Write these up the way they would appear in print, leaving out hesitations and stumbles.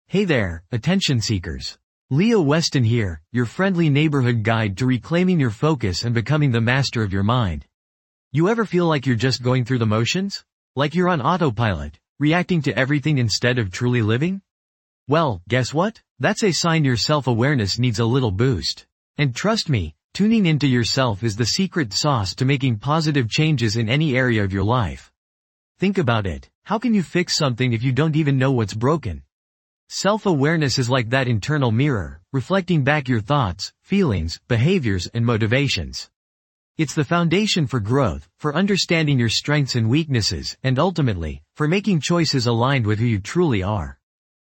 Hey there, attention seekers. Leo Weston here, your friendly neighborhood guide to reclaiming your focus and becoming the master of your mind. You ever feel like you're just going through the motions? Like you're on autopilot, reacting to everything instead of truly living? Well, guess what? That's a sign your self-awareness needs a little boost. And trust me, tuning into yourself is the secret sauce to making positive changes in any area of your life. Think about it. How can you fix something if you don't even know what's broken? Self-awareness is like that internal mirror, reflecting back your thoughts, feelings, behaviors, and motivations. It's the foundation for growth, for understanding your strengths and weaknesses, and ultimately, for making choices aligned with who you truly are.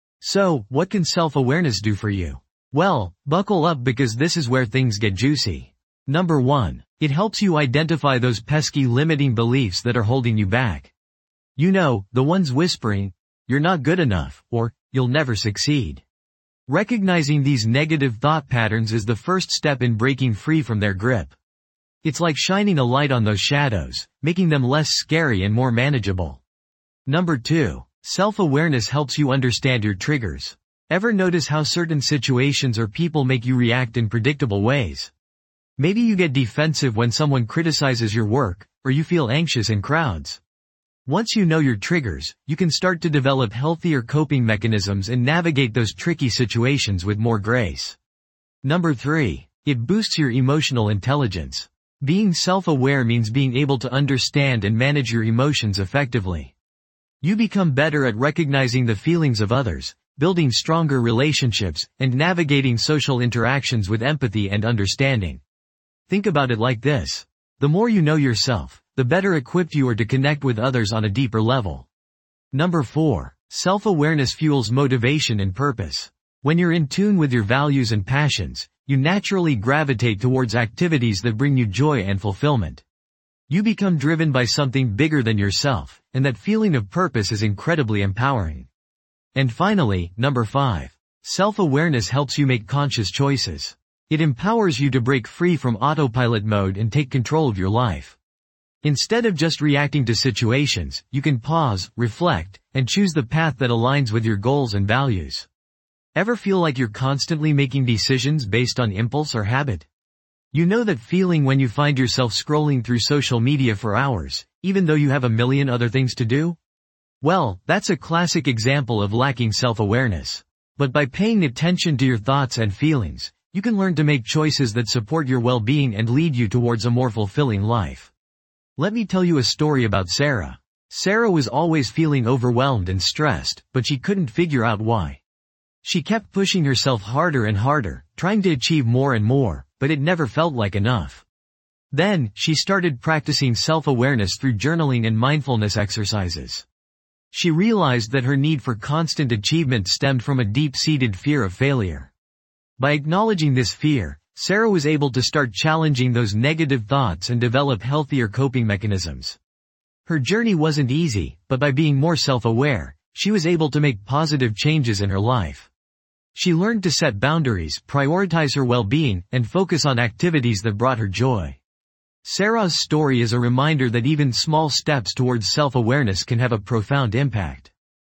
So, what can self-awareness do for you? Well, buckle up because this is where things get juicy. Number 1. It helps you identify those pesky limiting beliefs that are holding you back. You know, the ones whispering, "You're not good enough," or "You'll never succeed." Recognizing these negative thought patterns is the first step in breaking free from their grip. It's like shining a light on those shadows, making them less scary and more manageable. Number 2. Self-awareness helps you understand your triggers. Ever notice how certain situations or people make you react in predictable ways? Maybe you get defensive when someone criticizes your work, or you feel anxious in crowds. Once you know your triggers, you can start to develop healthier coping mechanisms and navigate those tricky situations with more grace. Number 3. It boosts your emotional intelligence. Being self-aware means being able to understand and manage your emotions effectively. You become better at recognizing the feelings of others, building stronger relationships, and navigating social interactions with empathy and understanding. Think about it like this. The more you know yourself, the better equipped you are to connect with others on a deeper level. Number 4. Self-awareness fuels motivation and purpose. When you're in tune with your values and passions, you naturally gravitate towards activities that bring you joy and fulfillment. You become driven by something bigger than yourself, and that feeling of purpose is incredibly empowering. And finally, number 5. Self-awareness helps you make conscious choices. It empowers you to break free from autopilot mode and take control of your life. Instead of just reacting to situations, you can pause, reflect, and choose the path that aligns with your goals and values. Ever feel like you're constantly making decisions based on impulse or habit? You know that feeling when you find yourself scrolling through social media for hours, even though you have a million other things to do? Well, that's a classic example of lacking self-awareness. But by paying attention to your thoughts and feelings, you can learn to make choices that support your well-being and lead you towards a more fulfilling life. Let me tell you a story about Sarah. Sarah was always feeling overwhelmed and stressed, but she couldn't figure out why. She kept pushing herself harder and harder, trying to achieve more and more, but it never felt like enough. Then, she started practicing self-awareness through journaling and mindfulness exercises. She realized that her need for constant achievement stemmed from a deep-seated fear of failure. By acknowledging this fear, Sarah was able to start challenging those negative thoughts and develop healthier coping mechanisms. Her journey wasn't easy, but by being more self-aware, she was able to make positive changes in her life. She learned to set boundaries, prioritize her well-being, and focus on activities that brought her joy. Sarah's story is a reminder that even small steps towards self-awareness can have a profound impact.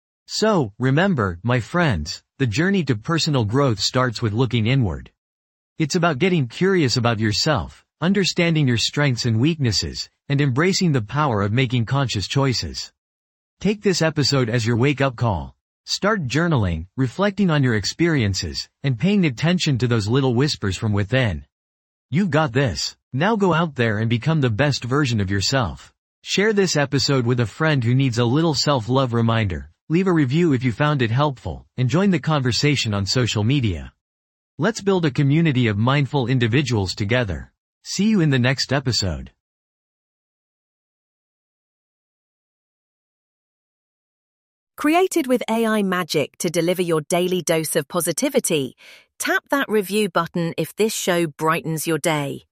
So, remember, my friends, the journey to personal growth starts with looking inward. It's about getting curious about yourself, understanding your strengths and weaknesses, and embracing the power of making conscious choices. Take this episode as your wake-up call. Start journaling, reflecting on your experiences, and paying attention to those little whispers from within. You've got this. Now go out there and become the best version of yourself. Share this episode with a friend who needs a little self-love reminder. Leave a review if you found it helpful, and join the conversation on social media. Let's build a community of mindful individuals together. See you in the next episode. Created with AI magic to deliver your daily dose of positivity, tap that review button if this show brightens your day.